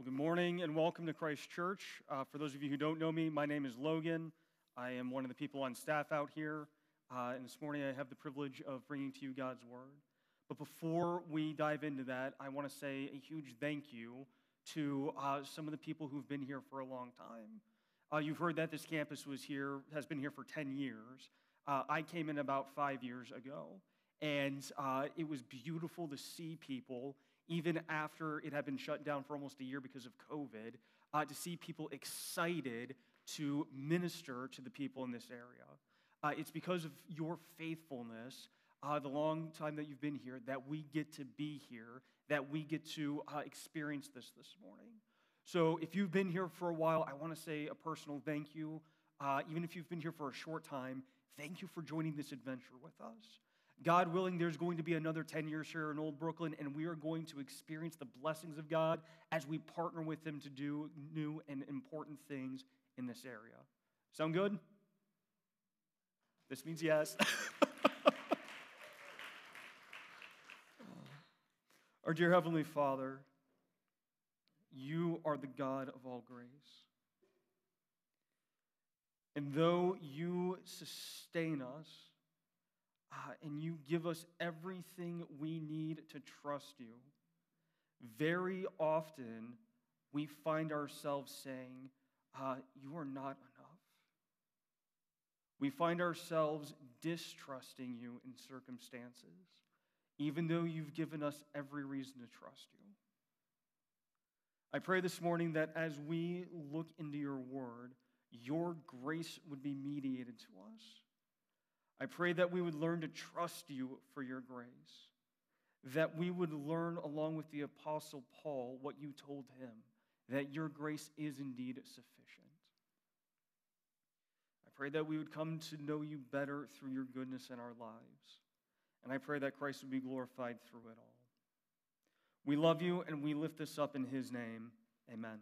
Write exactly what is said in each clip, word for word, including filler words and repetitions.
Well, good morning and welcome to Christ Church. Uh, for those of you who don't know me, my name is Logan. I am one of the people on staff out here. Uh, and this morning I have the privilege of bringing to you God's Word. But before we dive into that, I want to say a huge thank you to uh, some of the people who've been here for a long time. Uh, you've heard that this campus was here, has been here for ten years. Uh, I came in about five years ago, and uh, it was beautiful to see people, even after it had been shut down for almost a year because of COVID, uh, to see people excited to minister to the people in this area. Uh, it's because of your faithfulness, uh, the long time that you've been here, that we get to be here, that we get to uh, experience this this morning. So if you've been here for a while, I want to say a personal thank you. Uh, even if you've been here for a short time, thank you for joining this adventure with us. God willing, there's going to be another ten years here in Old Brooklyn, and we are going to experience the blessings of God as we partner with Him to do new and important things in this area. Sound good? This means yes. Our dear Heavenly Father, You are the God of all grace. And though You sustain us, uh, and You give us everything we need to trust You, very often we find ourselves saying, uh, You are not enough. We find ourselves distrusting You in circumstances, even though You've given us every reason to trust You. I pray this morning that as we look into Your Word, Your grace would be mediated to us. I pray that we would learn to trust You for Your grace, that we would learn along with the Apostle Paul what You told him, that Your grace is indeed sufficient. I pray that we would come to know You better through Your goodness in our lives, and I pray that Christ would be glorified through it all. We love You, and we lift this up in His name. Amen.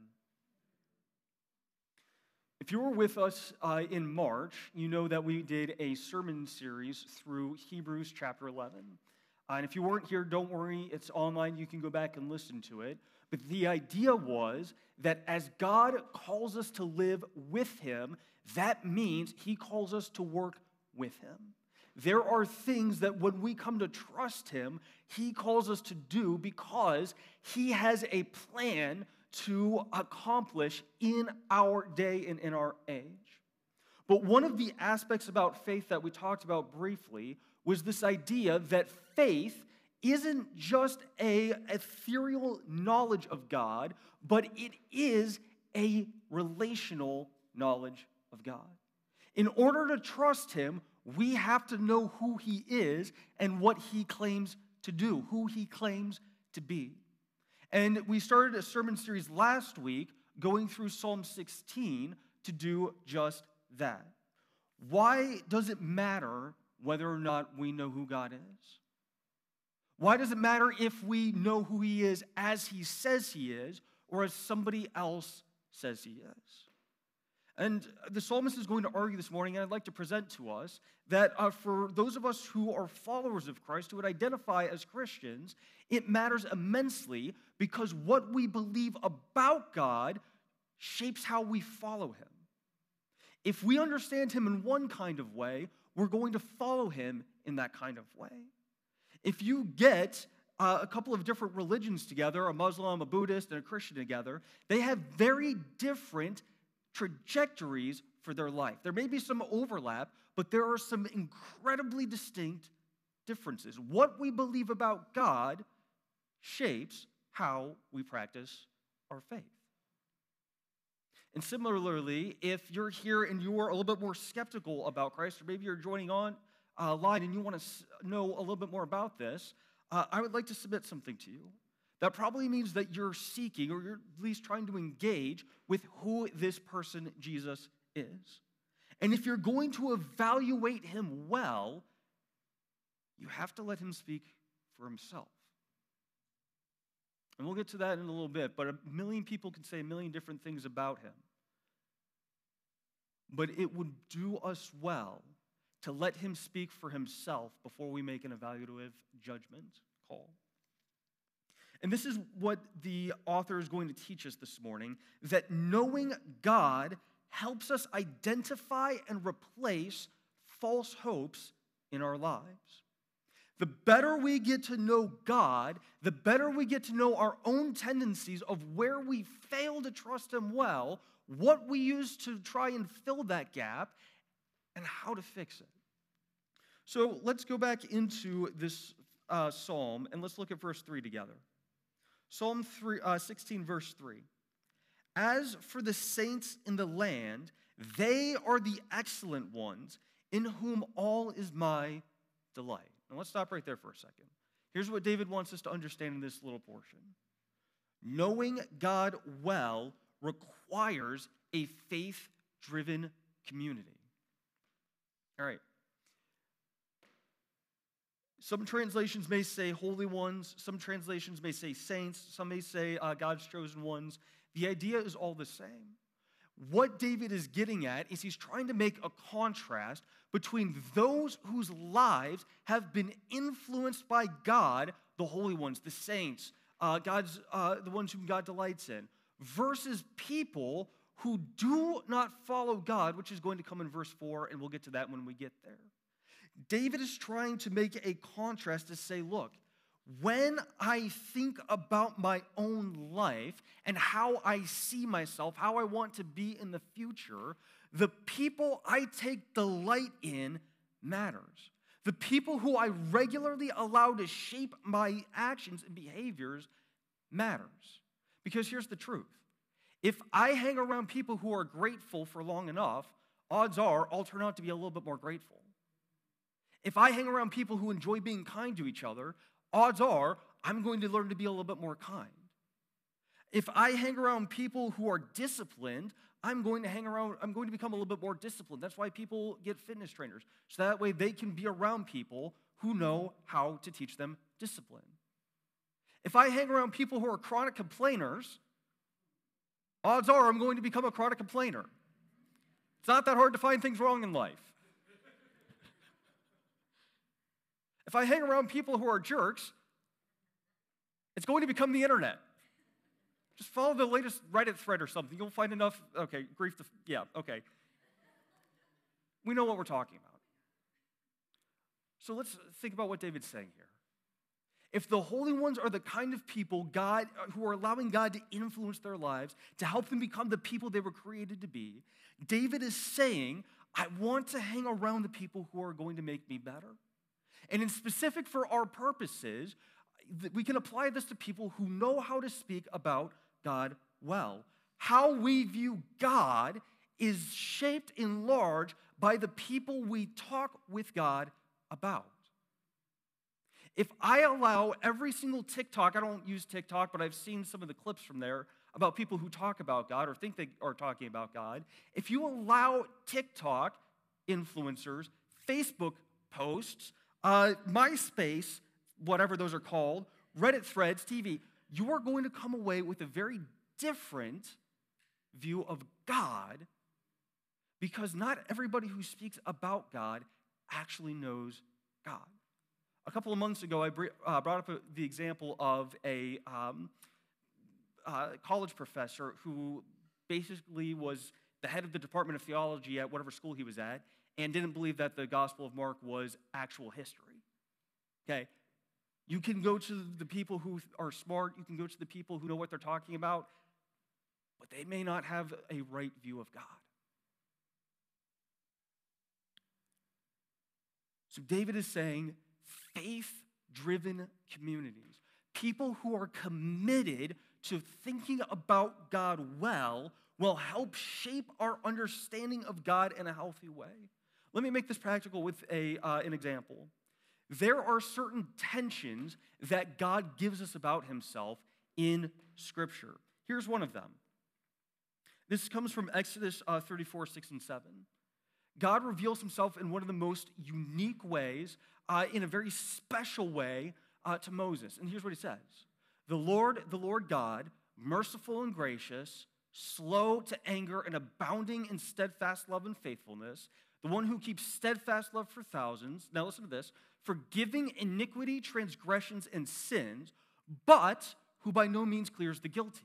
If you were with us uh, in March, you know that we did a sermon series through Hebrews chapter eleven. Uh, and if you weren't here, don't worry, it's online. You can go back and listen to it. But the idea was that as God calls us to live with Him, that means He calls us to work with Him. There are things that when we come to trust Him, He calls us to do because He has a plan to accomplish in our day and in our age. But one of the aspects about faith that we talked about briefly was this idea that faith isn't just a ethereal knowledge of God, but it is a relational knowledge of God. In order to trust Him, we have to know who He is and what He claims to do, who He claims to be. And we started a sermon series last week going through Psalm sixteen to do just that. Why does it matter whether or not we know who God is? Why does it matter if we know who He is as He says He is or as somebody else says He is? And the psalmist is going to argue this morning, and I'd like to present to us that uh, for those of us who are followers of Christ, who would identify as Christians, it matters immensely because what we believe about God shapes how we follow Him. If we understand Him in one kind of way, we're going to follow Him in that kind of way. If you get uh, a couple of different religions together, a Muslim, a Buddhist, and a Christian together, they have very different trajectories for their life. There may be some overlap, but there are some incredibly distinct differences. What we believe about God shapes how we practice our faith. And similarly, if you're here and you are a little bit more skeptical about Christ, or maybe you're joining on uh, line and you want to know a little bit more about this, uh, I would like to submit something to you. That probably means that you're seeking, or you're at least trying to engage with who this person, Jesus, is. And if you're going to evaluate Him well, you have to let Him speak for Himself. And we'll get to that in a little bit, but a million people can say a million different things about Him. But it would do us well to let Him speak for Himself before we make an evaluative judgment call. And this is what the author is going to teach us this morning, that knowing God helps us identify and replace false hopes in our lives. The better we get to know God, the better we get to know our own tendencies of where we fail to trust Him well, what we use to try and fill that gap, and how to fix it. So let's go back into this uh, psalm, and let's look at verse three together. Psalm three, uh, sixteen, verse three. As for the saints in the land, they are the excellent ones, in whom all is my delight. Now let's stop right there for a second. Here's what David wants us to understand in this little portion. Knowing God well requires a faith-driven community. All right. Some translations may say holy ones. Some translations may say saints. Some may say uh, God's chosen ones. The idea is all the same. What David is getting at is he's trying to make a contrast between those whose lives have been influenced by God, the holy ones, the saints, uh, God's uh, the ones whom God delights in, versus people who do not follow God, which is going to come in verse four, and we'll get to that when we get there. David is trying to make a contrast to say, look, when I think about my own life and how I see myself, how I want to be in the future, the people I take delight in matters. The people who I regularly allow to shape my actions and behaviors matters. Because here's the truth. If I hang around people who are grateful for long enough, odds are I'll turn out to be a little bit more grateful. If I hang around people who enjoy being kind to each other, odds are I'm going to learn to be a little bit more kind. If I hang around people who are disciplined, I'm going to hang around, I'm going to become a little bit more disciplined. That's why people get fitness trainers, so that way they can be around people who know how to teach them discipline. If I hang around people who are chronic complainers, odds are I'm going to become a chronic complainer. It's not that hard to find things wrong in life. If I hang around people who are jerks, it's going to become the internet. Just follow the latest Reddit thread or something. You'll find enough, okay, grief, to, yeah, okay. We know what we're talking about. So let's think about what David's saying here. If the holy ones are the kind of people God, who are allowing God to influence their lives, to help them become the people they were created to be, David is saying, I want to hang around the people who are going to make me better. And in specific for our purposes, we can apply this to people who know how to speak about God well. How we view God is shaped in large by the people we talk with God about. If I allow every single TikTok, I don't use TikTok, but I've seen some of the clips from there about people who talk about God or think they are talking about God. If you allow TikTok influencers, Facebook posts, Uh, MySpace, whatever those are called, Reddit threads, T V, you are going to come away with a very different view of God, because not everybody who speaks about God actually knows God. A couple of months ago, I uh, brought up a, the example of a um, uh, college professor who basically was the head of the Department of Theology at whatever school he was at, and didn't believe that the Gospel of Mark was actual history. Okay? You can go to the people who are smart, you can go to the people who know what they're talking about, but they may not have a right view of God. So David is saying faith-driven communities, people who are committed to thinking about God well, will help shape our understanding of God in a healthy way. Let me make this practical with a, uh, an example. There are certain tensions that God gives us about himself in Scripture. Here's one of them. This comes from Exodus uh, thirty-four, six and seven. God reveals himself in one of the most unique ways, uh, in a very special way uh, to Moses. And here's what he says. The Lord, the Lord God, merciful and gracious, slow to anger and abounding in steadfast love and faithfulness, the one who keeps steadfast love for thousands. Now listen to this. Forgiving iniquity, transgressions, and sins, but who by no means clears the guilty.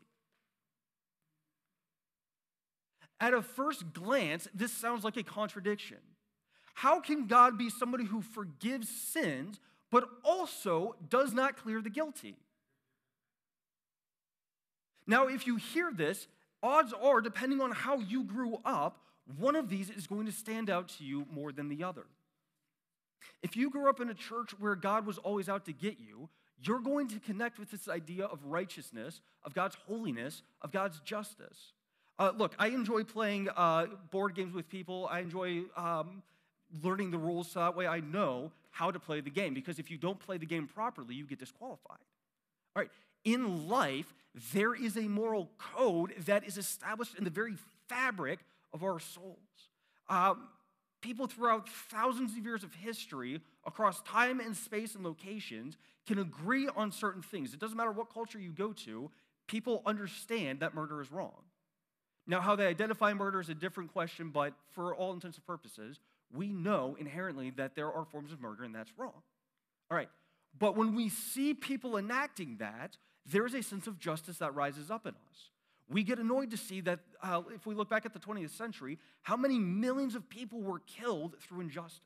At a first glance, this sounds like a contradiction. How can God be somebody who forgives sins, but also does not clear the guilty? Now, if you hear this, odds are, depending on how you grew up, one of these is going to stand out to you more than the other. If you grew up in a church where God was always out to get you, you're going to connect with this idea of righteousness, of God's holiness, of God's justice. Uh, look, I enjoy playing uh, board games with people. I enjoy um, learning the rules so that way I know how to play the game. Because if you don't play the game properly, you get disqualified. All right, in life, there is a moral code that is established in the very fabric of our souls. Um, people throughout thousands of years of history, across time and space and locations, can agree on certain things. It doesn't matter what culture you go to, people understand that murder is wrong. Now, how they identify murder is a different question, but for all intents and purposes, we know inherently that there are forms of murder, and that's wrong. All right, but when we see people enacting that, there is a sense of justice that rises up in us. We get annoyed to see that, uh, if we look back at the twentieth century, how many millions of people were killed through injustice.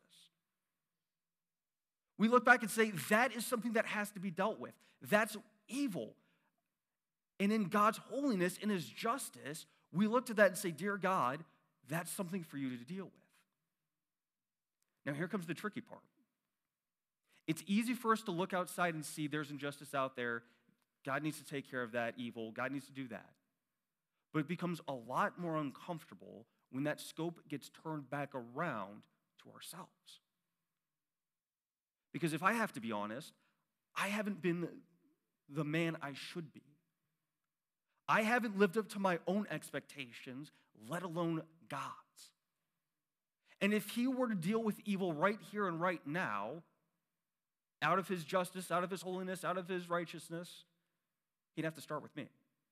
We look back and say, that is something that has to be dealt with. That's evil. And in God's holiness, in his justice, we look to that and say, dear God, that's something for you to deal with. Now, here comes the tricky part. It's easy for us to look outside and see there's injustice out there. God needs to take care of that evil. God needs to do that. But it becomes a lot more uncomfortable when that scope gets turned back around to ourselves. Because if I have to be honest, I haven't been the man I should be. I haven't lived up to my own expectations, let alone God's. And if he were to deal with evil right here and right now, out of his justice, out of his holiness, out of his righteousness, he'd have to start with me.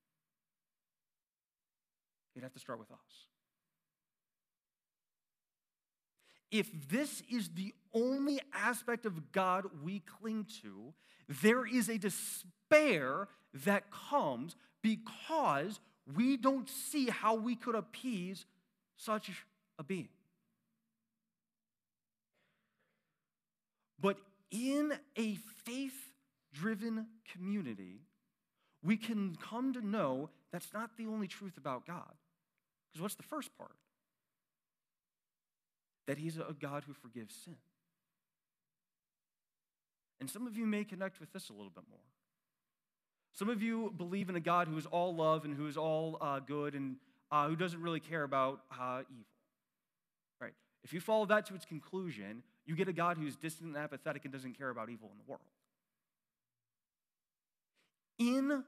He'd have to start with us. If this is the only aspect of God we cling to, there is a despair that comes because we don't see how we could appease such a being. But in a faith-driven community, we can come to know that's not the only truth about God. Because what's the first part? That he's a God who forgives sin. And some of you may connect with this a little bit more. Some of you believe in a God who is all love and who is all uh, good and uh, who doesn't really care about uh, evil. Right? If you follow that to its conclusion, you get a God who's distant and apathetic and doesn't care about evil in the world. In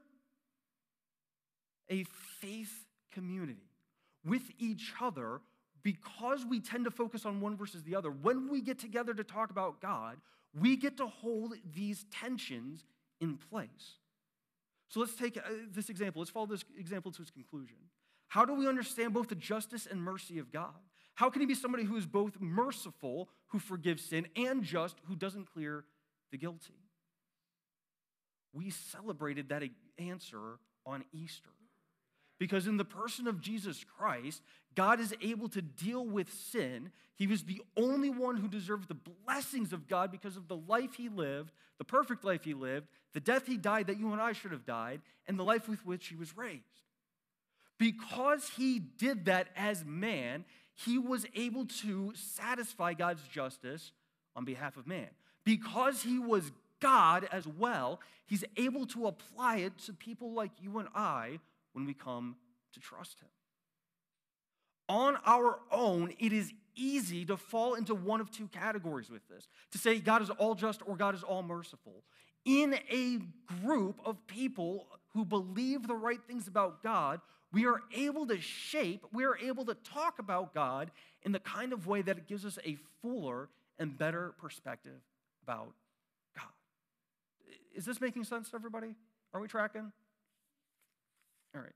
a faith community, with each other, because we tend to focus on one versus the other, when we get together to talk about God, we get to hold these tensions in place. So let's take uh, this example. Let's follow this example to its conclusion. How do we understand both the justice and mercy of God? How can he be somebody who is both merciful, who forgives sin, and just, who doesn't clear the guilty? We celebrated that answer on Easter. Because in the person of Jesus Christ, God is able to deal with sin. He was the only one who deserved the blessings of God because of the life he lived, the perfect life he lived, the death he died that you and I should have died, and the life with which he was raised. Because he did that as man, he was able to satisfy God's justice on behalf of man. Because he was God as well, he's able to apply it to people like you and I when we come to trust him. On our own, it is easy to fall into one of two categories with this. To say God is all just or God is all merciful. In a group of people who believe the right things about God, we are able to shape, we are able to talk about God in the kind of way that it gives us a fuller and better perspective about God. Is this making sense to everybody? Are we tracking? All right.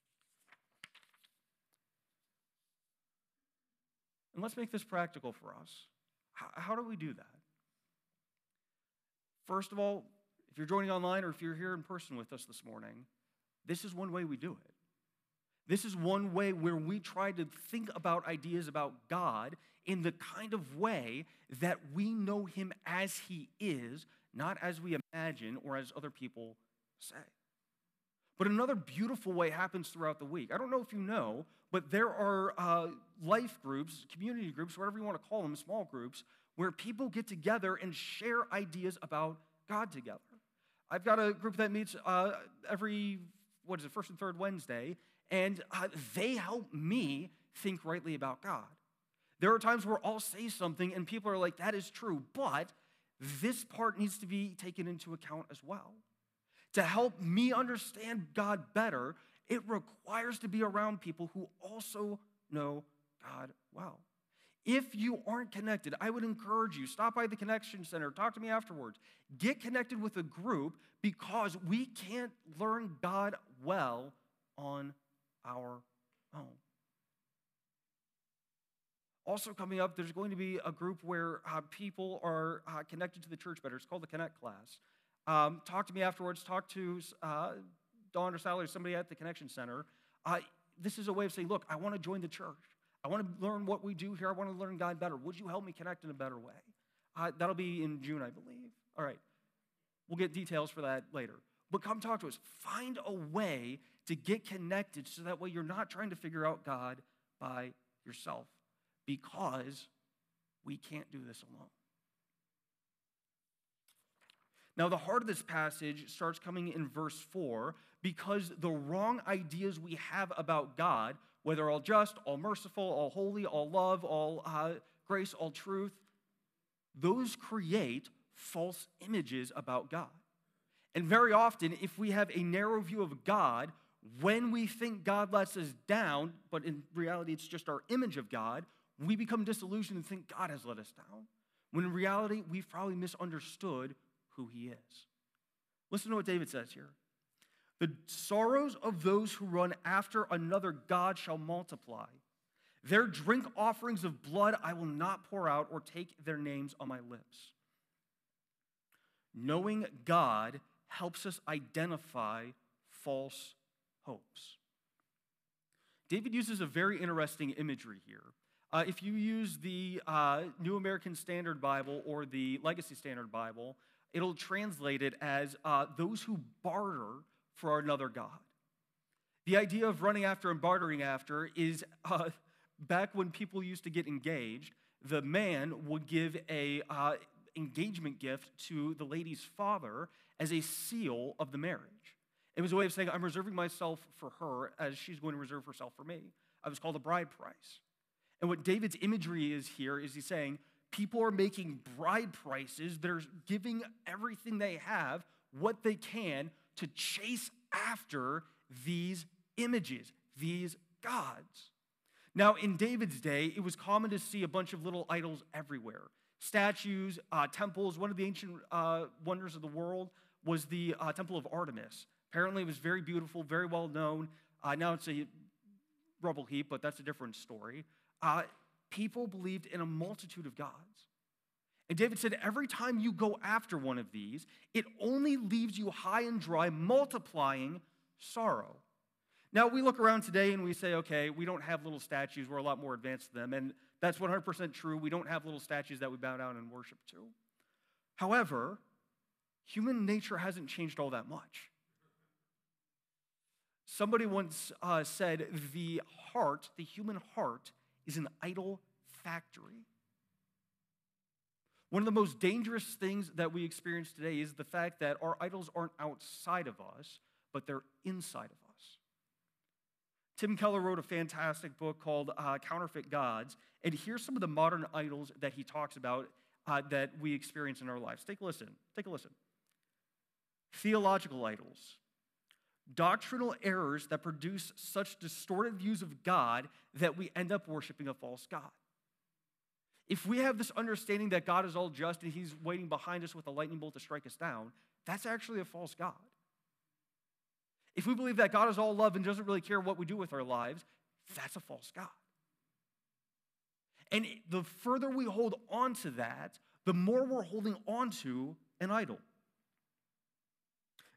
And let's make this practical for us. How, how do we do that? First of all, if you're joining online or if you're here in person with us this morning, this is one way we do it. This is one way where we try to think about ideas about God in the kind of way that we know him as he is, not as we imagine or as other people say. But another beautiful way happens throughout the week. I don't know if you know, but there are uh, life groups, community groups, whatever you want to call them, small groups, where people get together and share ideas about God together. I've got a group that meets uh, every, what is it, first and third Wednesday, and uh, they help me think rightly about God. There are times where I'll say something and people are like, that is true, but this part needs to be taken into account as well. To help me understand God better, it requires to be around people who also know God well. If you aren't connected, I would encourage you, stop by the Connection Center, talk to me afterwards. Get connected with a group because we can't learn God well on our own. Also coming up, there's going to be a group where uh, people are uh, connected to the church better. It's called the Connect class. Um, talk to me afterwards. Talk to uh, Dawn or Sally or somebody at the Connection Center. Uh, this is a way of saying, look, I want to join the church. I want to learn what we do here. I want to learn God better. Would you help me connect in a better way? Uh, that'll be in June, I believe. All right. We'll get details for that later. But come talk to us. Find a way to get connected so that way you're not trying to figure out God by yourself, because we can't do this alone. Now, the heart of this passage starts coming in verse four, because the wrong ideas we have about God, whether all just, all merciful, all holy, all love, all uh, grace, all truth, those create false images about God. And very often, if we have a narrow view of God, when we think God lets us down, but in reality it's just our image of God, we become disillusioned and think God has let us down, when in reality we've probably misunderstood who he is. Listen to what David says here. The sorrows of those who run after another god shall multiply. Their drink offerings of blood I will not pour out or take their names on my lips. Knowing God helps us identify false hopes. David uses a very interesting imagery here. Uh, if you use the uh, New American Standard Bible or the Legacy Standard Bible, it'll translate it as uh, those who barter for another god. The idea of running after and bartering after is uh, back when people used to get engaged, the man would give a uh, engagement gift to the lady's father as a seal of the marriage. It was a way of saying, I'm reserving myself for her as she's going to reserve herself for me. It was called a bride price. And what David's imagery is here is he's saying, people are making bride prices. They're giving everything they have, what they can, to chase after these images, these gods. Now, in David's day, it was common to see a bunch of little idols everywhere. Statues, uh, temples. One of the ancient uh, wonders of the world was the uh, Temple of Artemis. Apparently, it was very beautiful, very well known. Uh, now it's a rubble heap, but that's a different story. Uh, people believed in a multitude of gods. And David said, every time you go after one of these, it only leaves you high and dry, multiplying sorrow. Now, we look around today and we say, okay, we don't have little statues. We're a lot more advanced than them. And that's one hundred percent true. We don't have little statues that we bow down and worship to. However, human nature hasn't changed all that much. Somebody once uh, said, the heart, the human heart, is an idol factory. One of the most dangerous things that we experience today is the fact that our idols aren't outside of us, but they're inside of us. Tim Keller wrote a fantastic book called uh, Counterfeit Gods, and here's some of the modern idols that he talks about uh, that we experience in our lives. Take a listen. Take a listen. Theological idols. Doctrinal errors that produce such distorted views of God that we end up worshiping a false god. If we have this understanding that God is all just and he's waiting behind us with a lightning bolt to strike us down, that's actually a false god. If we believe that God is all love and doesn't really care what we do with our lives, that's a false god. And the further we hold on to that, the more we're holding on to an idol.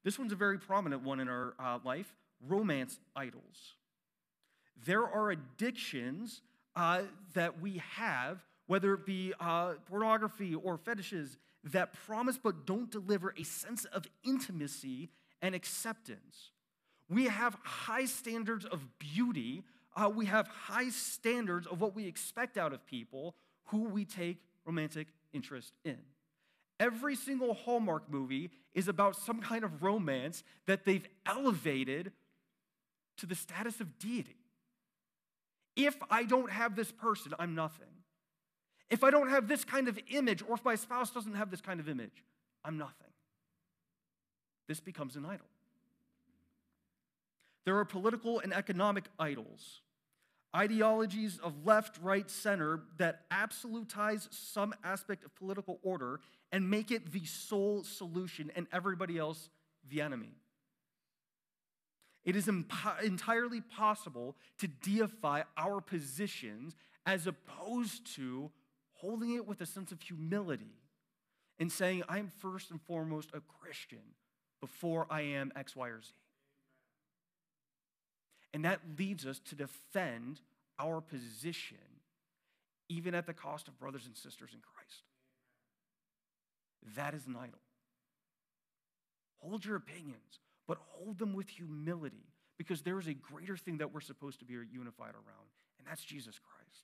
This one's a very prominent one in our uh, life, romance idols. There are addictions uh, that we have, whether it be uh, pornography or fetishes, that promise but don't deliver a sense of intimacy and acceptance. We have high standards of beauty. Uh, we have high standards of what we expect out of people who we take romantic interest in. Every single Hallmark movie is about some kind of romance that they've elevated to the status of deity. If I don't have this person, I'm nothing. If I don't have this kind of image, or if my spouse doesn't have this kind of image, I'm nothing. This becomes an idol. There are political and economic idols, ideologies of left, right, center that absolutize some aspect of political order and make it the sole solution and everybody else the enemy. It is impo- entirely possible to deify our positions as opposed to holding it with a sense of humility and saying, I'm first and foremost a Christian before I am X, Y, or Z. And that leads us to defend our position, even at the cost of brothers and sisters in Christ. That is an idol. Hold your opinions, but hold them with humility, because there is a greater thing that we're supposed to be unified around, and that's Jesus Christ.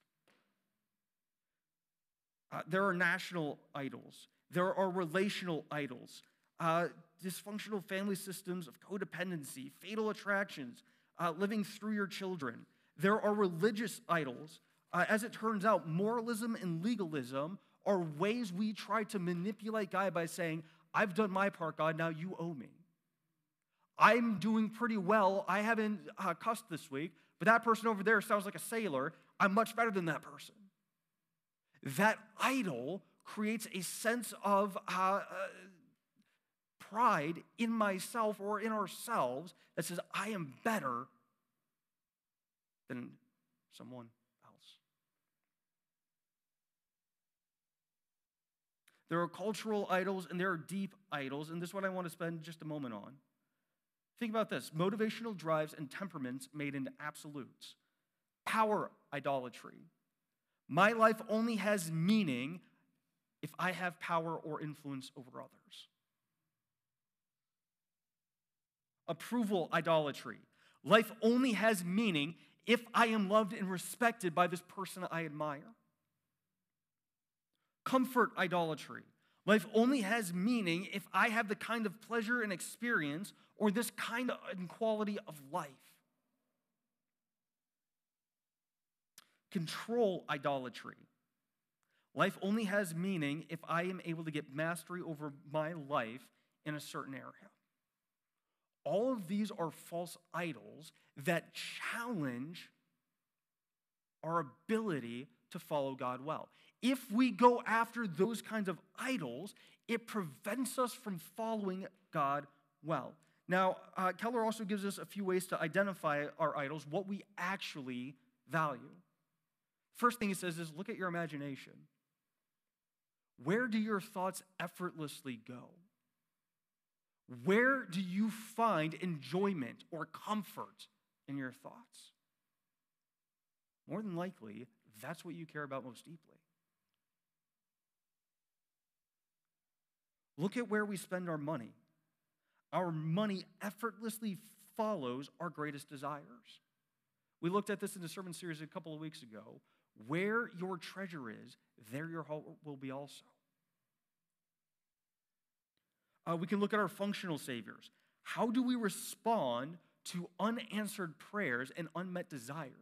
Uh, there are national idols. There are relational idols, uh, dysfunctional family systems of codependency, fatal attractions, uh, living through your children. There are religious idols. Uh, as it turns out, moralism and legalism are ways we try to manipulate God by saying, I've done my part, God, now you owe me. I'm doing pretty well. I haven't uh, cussed this week, but that person over there sounds like a sailor. I'm much better than that person. That idol creates a sense of uh, uh, pride in myself or in ourselves that says, I am better than someone else. There are cultural idols and there are deep idols, and this is what I want to spend just a moment on. Think about this: motivational drives and temperaments made into absolutes. Power idolatry. My life only has meaning if I have power or influence over others. Approval idolatry. Life only has meaning if I am loved and respected by this person I admire. Comfort idolatry. Life only has meaning if I have the kind of pleasure and experience or this kind and quality of life. Control idolatry. Life only has meaning if I am able to get mastery over my life in a certain area. All of these are false idols that challenge our ability to follow God well. If we go after those kinds of idols, it prevents us from following God well. Now, uh, Keller also gives us a few ways to identify our idols, what we actually value. First thing he says is, look at your imagination. Where do your thoughts effortlessly go? Where do you find enjoyment or comfort in your thoughts? More than likely, that's what you care about most deeply. Look at where we spend our money. Our money effortlessly follows our greatest desires. We looked at this in the sermon series a couple of weeks ago. Where your treasure is, there your heart will be also. Uh, we can look at our functional saviors. How do we respond to unanswered prayers and unmet desires?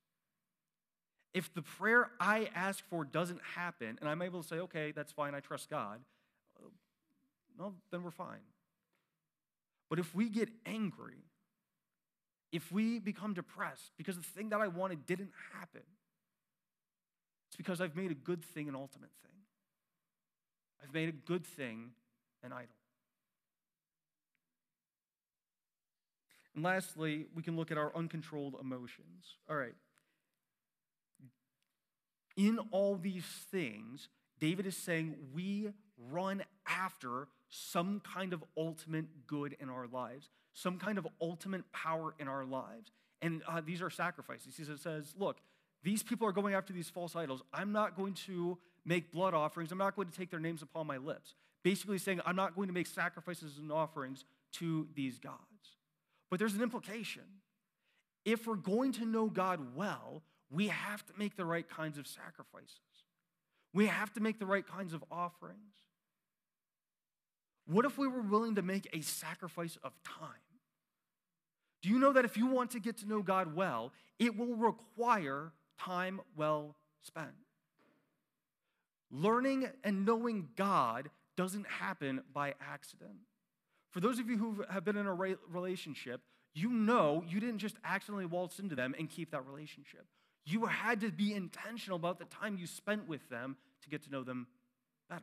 If the prayer I ask for doesn't happen, and I'm able to say, okay, that's fine, I trust God, well, then we're fine. But if we get angry, if we become depressed because the thing that I wanted didn't happen, it's because I've made a good thing an ultimate thing. I've made a good thing an idol. And lastly, we can look at our uncontrolled emotions. All right. In all these things, David is saying we run after some kind of ultimate good in our lives, some kind of ultimate power in our lives. And uh, these are sacrifices. He says, look, these people are going after these false idols. I'm not going to make blood offerings. I'm not going to take their names upon my lips. Basically saying, I'm not going to make sacrifices and offerings to these gods. But there's an implication. If we're going to know God well, we have to make the right kinds of sacrifices. We have to make the right kinds of offerings. What if we were willing to make a sacrifice of time? Do you know that if you want to get to know God well, it will require time well spent? Learning and knowing God doesn't happen by accident. For those of you who have been in a relationship, you know you didn't just accidentally waltz into them and keep that relationship. You had to be intentional about the time you spent with them to get to know them better.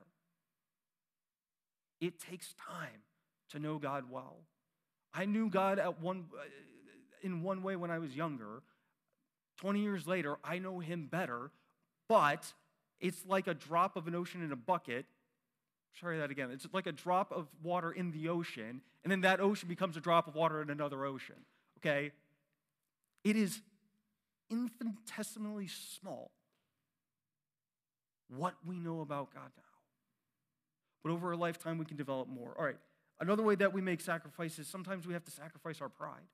It takes time to know God well. I knew God at one, in one way when I was younger. twenty years later, I know him better, but it's like a drop of an ocean in a bucket. Sorry that again. It's like a drop of water in the ocean, and then that ocean becomes a drop of water in another ocean, okay? It is infinitesimally small what we know about God now. But over a lifetime, we can develop more. All right, another way that we make sacrifices, sometimes we have to sacrifice our pride.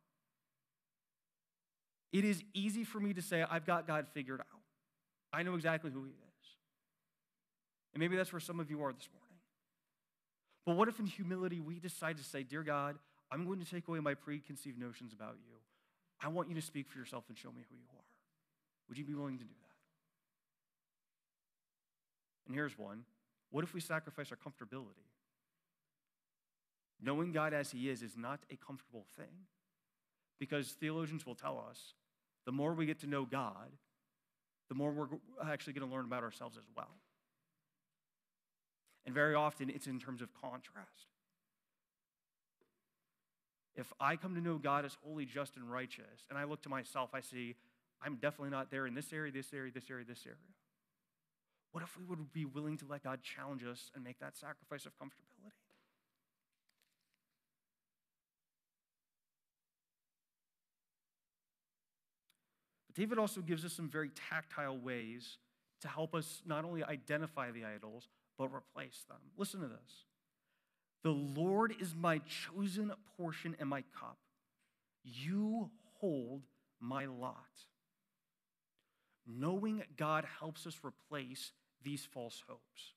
It is easy for me to say, I've got God figured out. I know exactly who he is. And maybe that's where some of you are this morning. But what if in humility we decide to say, dear God, I'm going to take away my preconceived notions about you. I want you to speak for yourself and show me who you are. Would you be willing to do that? And here's one. What if we sacrifice our comfortability? Knowing God as he is is not a comfortable thing, because theologians will tell us the more we get to know God, the more we're actually going to learn about ourselves as well. And very often, it's in terms of contrast. If I come to know God as holy, just, and righteous, and I look to myself, I see, I'm definitely not there in this area, this area, this area, this area. What if we would be willing to let God challenge us and make that sacrifice of comfortability? But David also gives us some very tactile ways to help us not only identify the idols, but replace them. Listen to this. The Lord is my chosen portion and my cup. You hold my lot. Knowing God helps us replace these false hopes.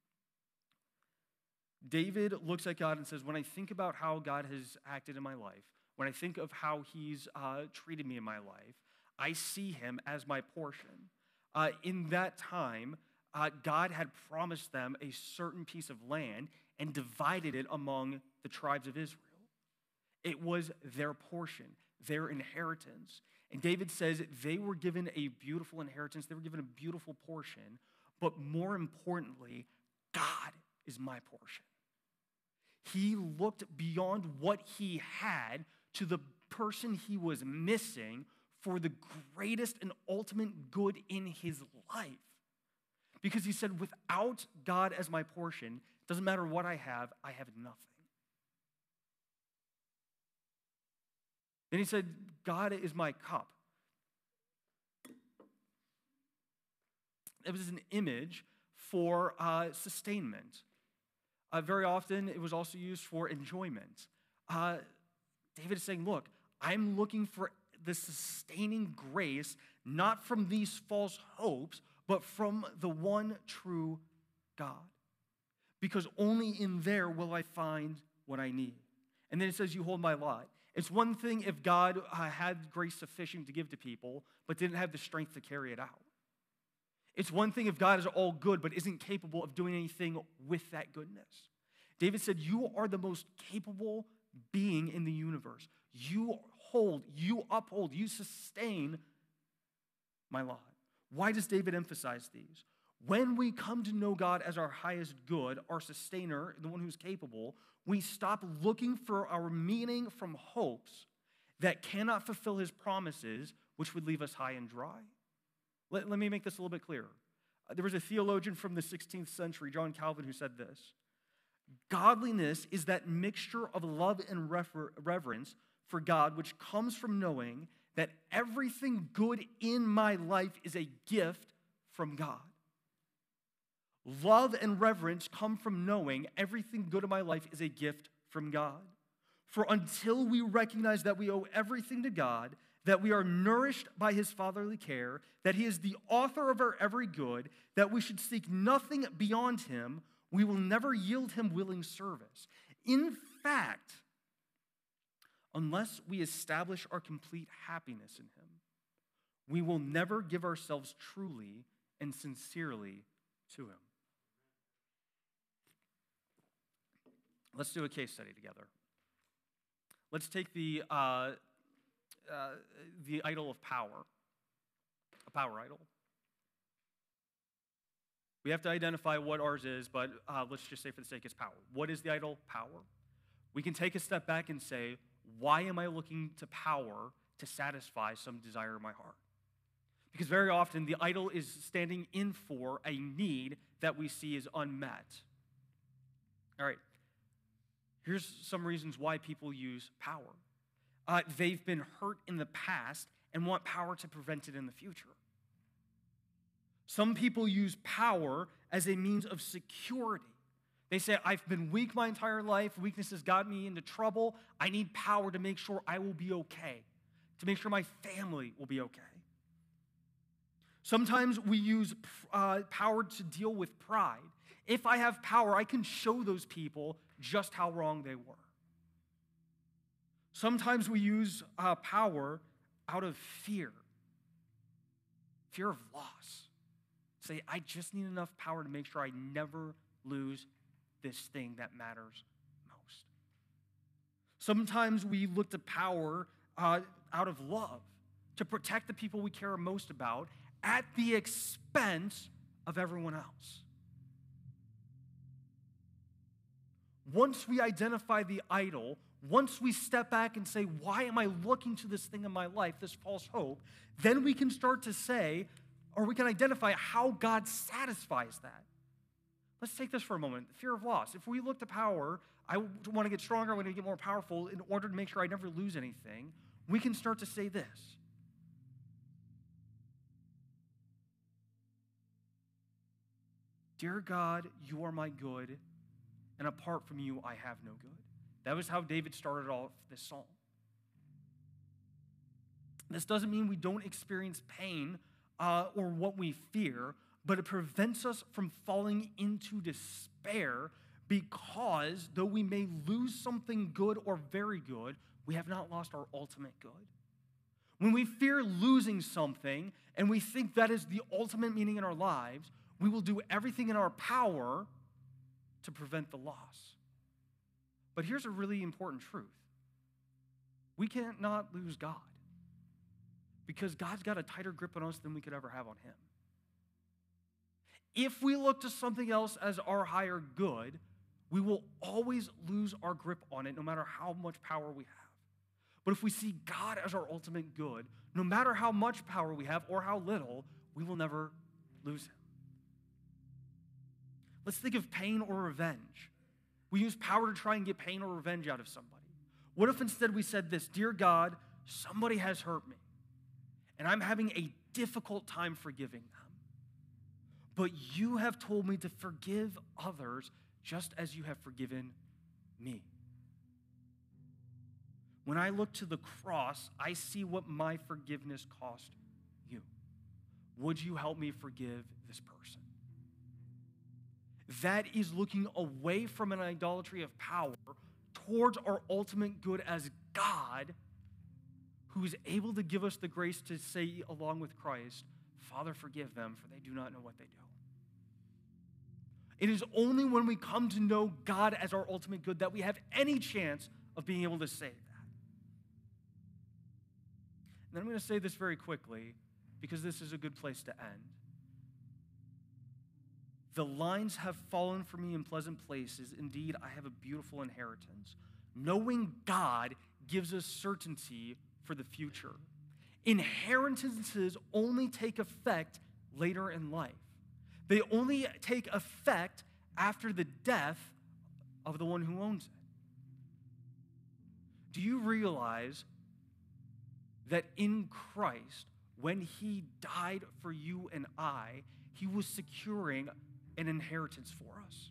David looks at God and says, when I think about how God has acted in my life, when I think of how he's uh, treated me in my life, I see him as my portion. Uh, in that time, Uh, God had promised them a certain piece of land and divided it among the tribes of Israel. It was their portion, their inheritance. And David says they were given a beautiful inheritance. They were given a beautiful portion. But more importantly, God is my portion. He looked beyond what he had to the person he was missing for the greatest and ultimate good in his life. Because he said, without God as my portion, doesn't matter what I have, I have nothing. Then he said, God is my cup. It was an image for uh, sustainment. Uh, very often, it was also used for enjoyment. Uh, David is saying, look, I'm looking for the sustaining grace, not from these false hopes, but from the one true God. Because only in there will I find what I need. And then it says, you hold my lot. It's one thing if God uh, had grace sufficient to give to people, but didn't have the strength to carry it out. It's one thing if God is all good, but isn't capable of doing anything with that goodness. David said, you are the most capable being in the universe. You hold, you uphold, you sustain my lot. Why does David emphasize these? When we come to know God as our highest good, our sustainer, the one who's capable, we stop looking for our meaning from hopes that cannot fulfill his promises, which would leave us high and dry. Let, let me make this a little bit clearer. There was a theologian from the sixteenth century, John Calvin, who said this: godliness is that mixture of love and rever- reverence for God which comes from knowing that everything good in my life is a gift from God. Love and reverence come from knowing everything good in my life is a gift from God. For until we recognize that we owe everything to God, that we are nourished by his fatherly care, that he is the author of our every good, that we should seek nothing beyond him, we will never yield him willing service. In fact, unless we establish our complete happiness in him, we will never give ourselves truly and sincerely to him. Let's do a case study together. Let's take the, uh, uh, the idol of power, a power idol. We have to identify what ours is, but uh, let's just say for the sake it's power. What is the idol? Power. We can take a step back and say, why am I looking to power to satisfy some desire in my heart? Because very often the idol is standing in for a need that we see is unmet. All right, here's some reasons why people use power. Uh, they've been hurt in the past and want power to prevent it in the future. Some people use power as a means of security. They say, I've been weak my entire life. Weakness has got me into trouble. I need power to make sure I will be okay, to make sure my family will be okay. Sometimes we use uh, power to deal with pride. If I have power, I can show those people just how wrong they were. Sometimes we use uh, power out of fear, fear of loss. Say, I just need enough power to make sure I never lose this thing that matters most. Sometimes we look to power uh, out of love, to protect the people we care most about at the expense of everyone else. Once we identify the idol, once we step back and say, why am I looking to this thing in my life, this false hope, then we can start to say, or we can identify how God satisfies that. Let's take this for a moment. The fear of loss. If we look to power, I want to get stronger, I want to get more powerful in order to make sure I never lose anything, we can start to say this: dear God, you are my good, and apart from you, I have no good. That was how David started off this psalm. This doesn't mean we don't experience pain uh, or what we fear, but it prevents us from falling into despair because though we may lose something good or very good, we have not lost our ultimate good. When we fear losing something and we think that is the ultimate meaning in our lives, we will do everything in our power to prevent the loss. But here's a really important truth. We can't not lose God because God's got a tighter grip on us than we could ever have on him. If we look to something else as our higher good, we will always lose our grip on it no matter how much power we have. But if we see God as our ultimate good, no matter how much power we have or how little, we will never lose him. Let's think of pain or revenge. We use power to try and get pain or revenge out of somebody. What if instead we said this: dear God, somebody has hurt me, and I'm having a difficult time forgiving them. But you have told me to forgive others just as you have forgiven me. When I look to the cross, I see what my forgiveness cost you. Would you help me forgive this person? That is looking away from an idolatry of power towards our ultimate good as God, who is able to give us the grace to say along with Christ, Father, forgive them, for they do not know what they do. It is only when we come to know God as our ultimate good that we have any chance of being able to say that. And then I'm going to say this very quickly because this is a good place to end. The lines have fallen for me in pleasant places. Indeed, I have a beautiful inheritance. Knowing God gives us certainty for the future. Inheritances only take effect later in life. They only take effect after the death of the one who owns it. Do you realize that in Christ, when he died for you and I, he was securing an inheritance for us?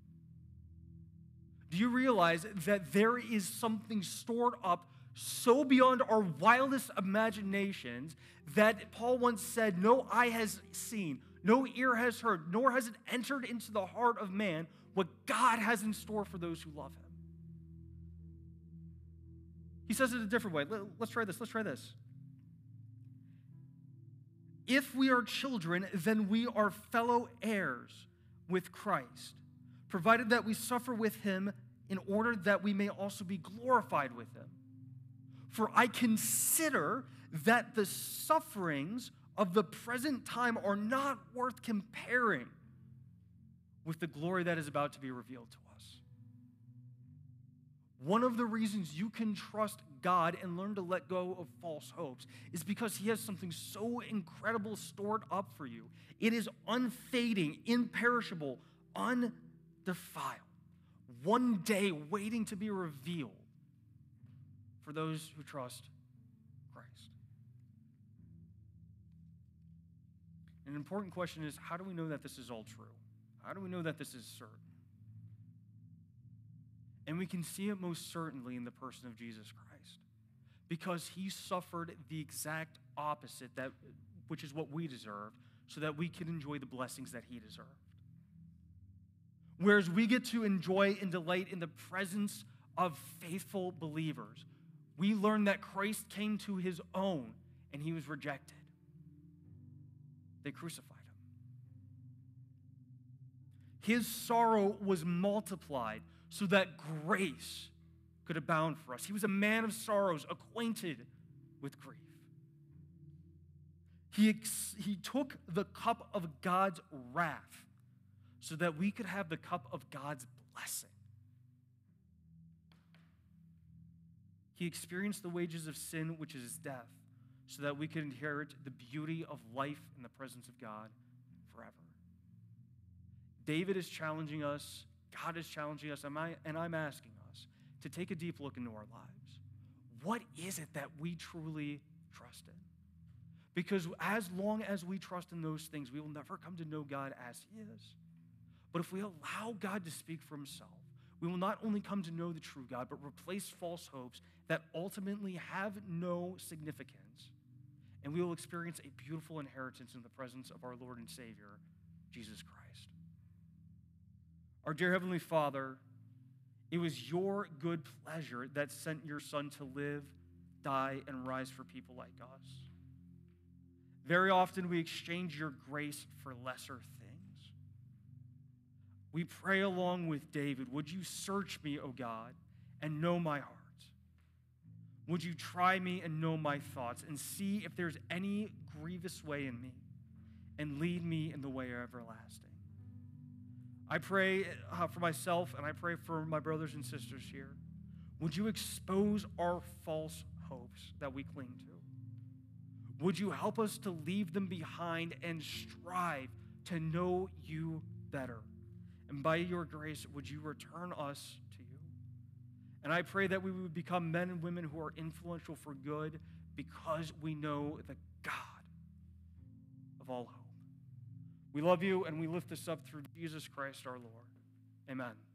Do you realize that there is something stored up so beyond our wildest imaginations that Paul once said, no eye has seen, no ear has heard, nor has it entered into the heart of man what God has in store for those who love him? He says it a different way. Let's try this. Let's try this. If we are children, then we are fellow heirs with Christ, provided that we suffer with him in order that we may also be glorified with him. For I consider that the sufferings of the present time are not worth comparing with the glory that is about to be revealed to us. One of the reasons you can trust God and learn to let go of false hopes is because he has something so incredible stored up for you. It is unfading, imperishable, undefiled. One day waiting to be revealed for those who trust Christ. An important question is, how do we know that this is all true? How do we know that this is certain? And we can see it most certainly in the person of Jesus Christ, because he suffered the exact opposite, that which is what we deserved, so that we can enjoy the blessings that he deserved. Whereas we get to enjoy and delight in the presence of faithful believers, we learn that Christ came to his own and he was rejected. They crucified him. His sorrow was multiplied so that grace could abound for us. He was a man of sorrows, acquainted with grief. He, ex- he took the cup of God's wrath so that we could have the cup of God's blessing. He experienced the wages of sin, which is death, so that we could inherit the beauty of life in the presence of God forever. David is challenging us, God is challenging us, and, I, and I'm asking us to take a deep look into our lives. What is it that we truly trust in? Because as long as we trust in those things, we will never come to know God as he is. But if we allow God to speak for himself, we will not only come to know the true God, but replace false hopes that ultimately have no significance. And we will experience a beautiful inheritance in the presence of our Lord and Savior, Jesus Christ. Our dear Heavenly Father, it was your good pleasure that sent your Son to live, die, and rise for people like us. Very often we exchange your grace for lesser things. We pray along with David, would you search me, O God, and know my heart? Would you try me and know my thoughts and see if there's any grievous way in me and lead me in the way everlasting? I pray uh, for myself and I pray for my brothers and sisters here. Would you expose our false hopes that we cling to? Would you help us to leave them behind and strive to know you better? And by your grace, would you return us to you? And I pray that we would become men and women who are influential for good because we know the God of all hope. We love you and we lift this up through Jesus Christ our Lord. Amen.